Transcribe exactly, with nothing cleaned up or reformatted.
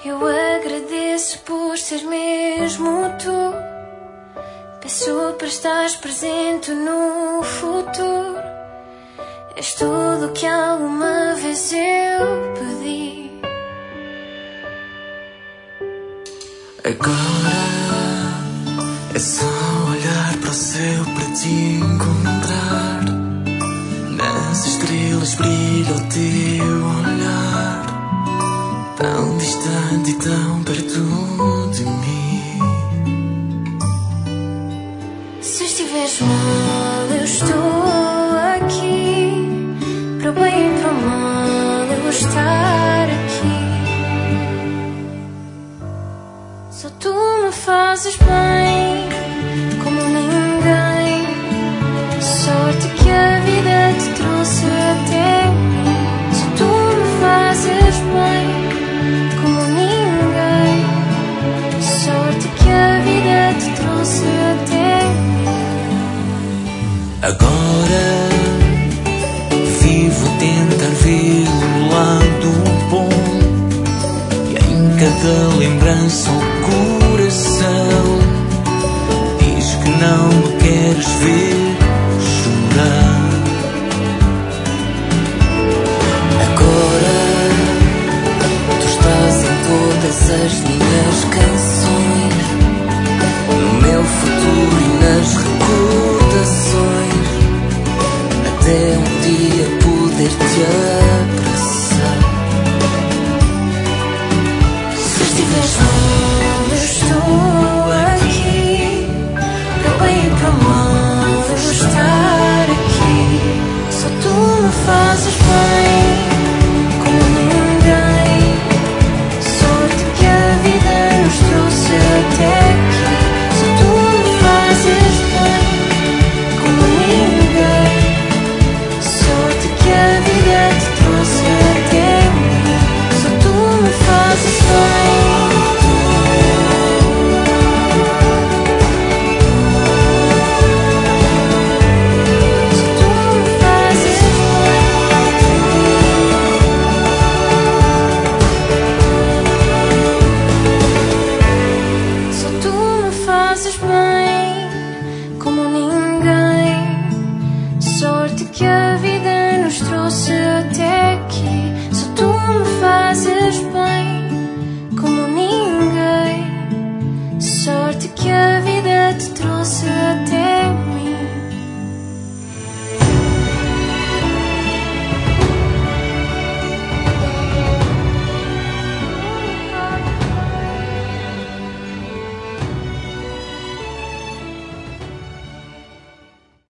Eu agradeço por ser mesmo tu. Peço para estar presente no futuro. És tudo o que alguma vez eu pedi. Agora é só olhar para o céu para te encontrar. Nas estrelas brilha o teu olhar, tão distante e tão perto de mim. Se estiveres mal, eu estou aqui. Para o bem e para o mal, eu vou estar aqui. Só tu me fazes bem, como ninguém. Sorte que a vida te trouxe até mim. Só tu me fazes bem, como ninguém. Sorte que a vida te trouxe até mim. Agora vivo a tentar ver o lado bom, e em cada lembrança o coração diz que não me queres ver chorar. Agora tu estás em todas as minhas canções, no meu futuro e nas recordações, até um dia poder te amar.